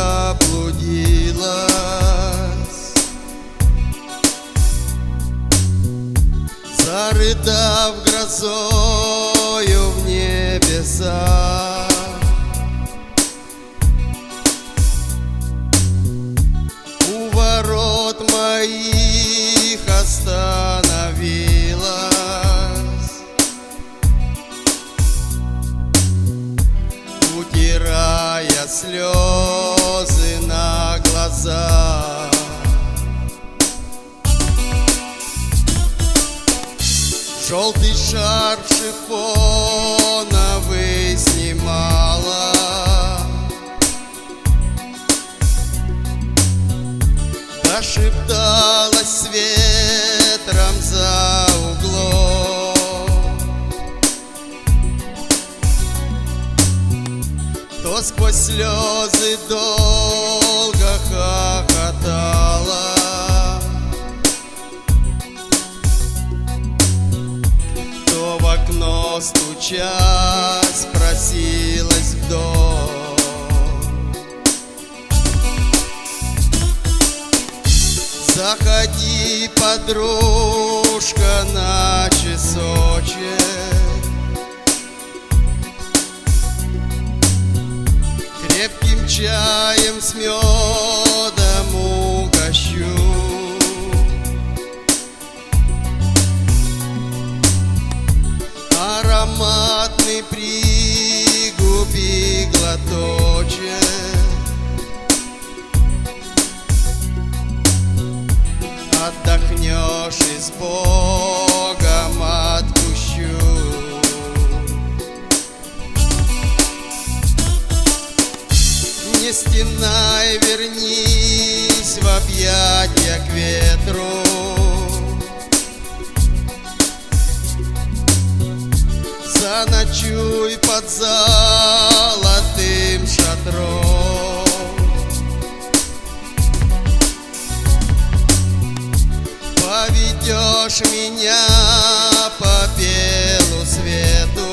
заблудилась, зарыдав грозою в небеса. У ворот моих остановилась, утирая слезы на глаза. Желтый шарф шифоновый снимала, дошепталась с ветром за углом, то сквозь слезы долго хохотала, то в окно стучась просилась в дом. Заходи, подружка, на часочек, крепким чаем с медом угощу. Ароматный пригуби глоточек, отдохнешь и с Богом отпущу. Не стенай, вернись в объятия к ветру, заночуй под золотым шатром. Поведешь меня по белу свету,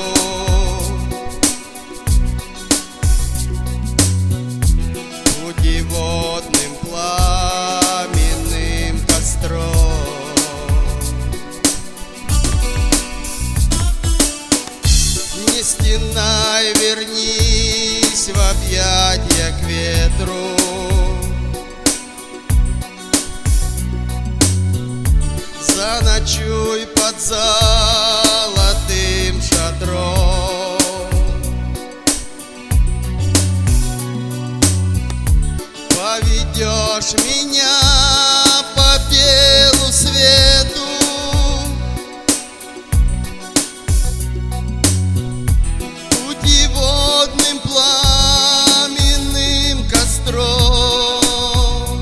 путеводным пламенным костром. Не стенай, вернись в объятия к ветру, заночуй под золотым шатром. Поведешь меня по белу свету, путеводным пламенным костром.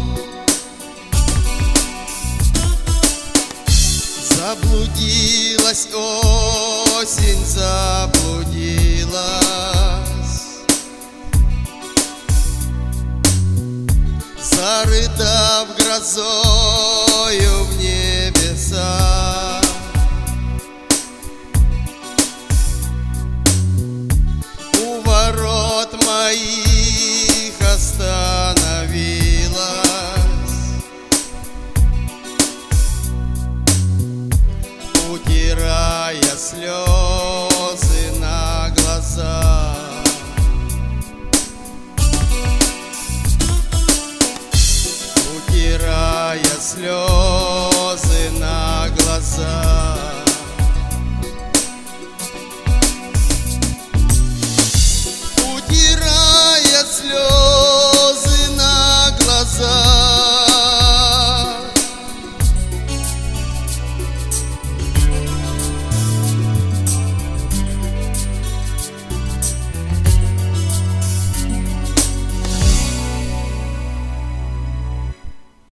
Заблудилась осень, заблудилась, зарыдав грозою в небеса.